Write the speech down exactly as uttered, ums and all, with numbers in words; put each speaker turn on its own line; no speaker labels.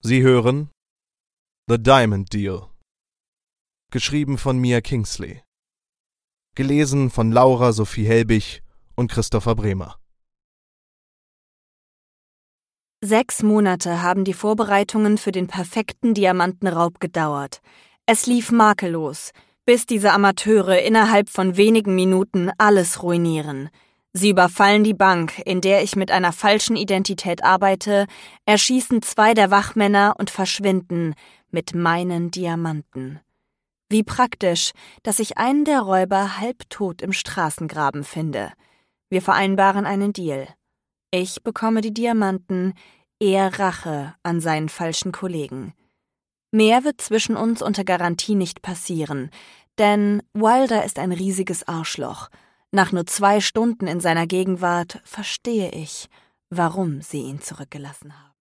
Sie hören The Diamond Deal. Geschrieben von Mia Kingsley. Gelesen von Laura Sophie Helbig und Christopher Bremer.
Sechs Monate haben die Vorbereitungen für den perfekten Diamantenraub gedauert. Es lief makellos, bis diese Amateure innerhalb von wenigen Minuten alles ruinieren. Sie überfallen die Bank, in der ich mit einer falschen Identität arbeite, erschießen zwei der Wachmänner und verschwinden mit meinen Diamanten. Wie praktisch, dass ich einen der Räuber halbtot im Straßengraben finde. Wir vereinbaren einen Deal. Ich bekomme die Diamanten, er Rache an seinen falschen Kollegen. Mehr wird zwischen uns unter Garantie nicht passieren, denn Wilder ist ein riesiges Arschloch. Nach nur zwei Stunden in seiner Gegenwart verstehe ich, warum sie ihn zurückgelassen haben.